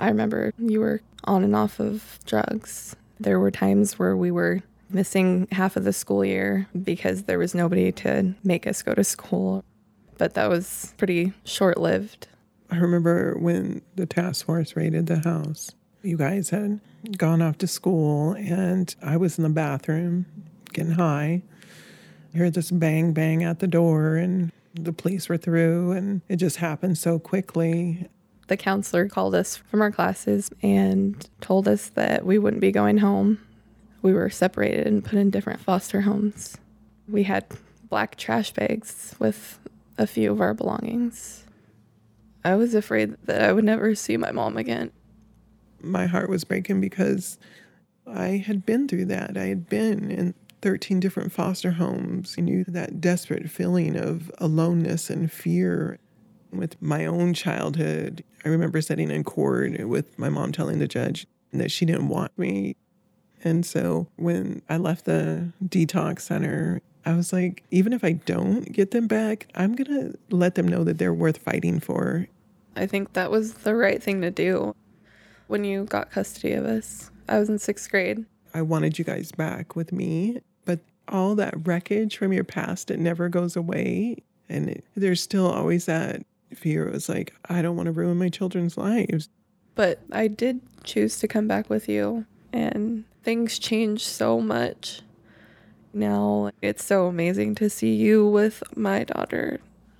I remember you were on and off of drugs. There were times where we were missing half of the school year because there was nobody to make us go to school. But that was pretty short-lived. I remember when the task force raided the house. You guys had gone off to school, and I was in the bathroom getting high. I heard this bang, bang at the door, and the police were through, and it just happened so quickly. The counselor called us from our classes and told us that we wouldn't be going home. We were separated and put in different foster homes. We had black trash bags with a few of our belongings. I was afraid that I would never see my mom again. My heart was breaking because I had been through that. I had been in 13 different foster homes. I knew that desperate feeling of aloneness and fear. With my own childhood, I remember sitting in court with my mom telling the judge that she didn't want me. And so when I left the detox center, I was like, even if I don't get them back, I'm going to let them know that they're worth fighting for. I think that was the right thing to do. When you got custody of us, I was in 6th grade. I wanted you guys back with me, but all that wreckage from your past, it never goes away. And there's still always that fear. It was like, I don't want to ruin my children's lives. But I did choose to come back with you, and things changed so much. Now it's so amazing to see you with my daughter.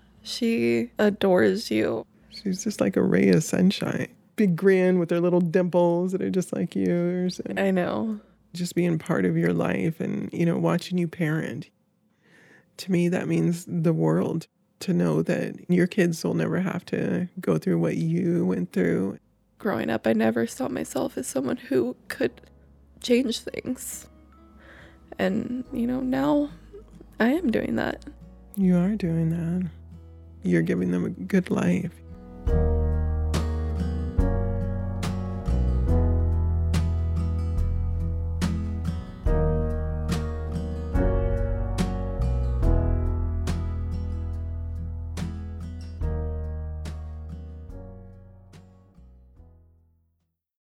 She adores you. She's just like a ray of sunshine. Big grin with her little dimples that are just like yours. And I know. just being part of your life and, watching you parent. To me, that means the world, to know that your kids will never have to go through what you went through. Growing up, I never saw myself as someone who could change things. And, now I am doing that. You are doing that. You're giving them a good life.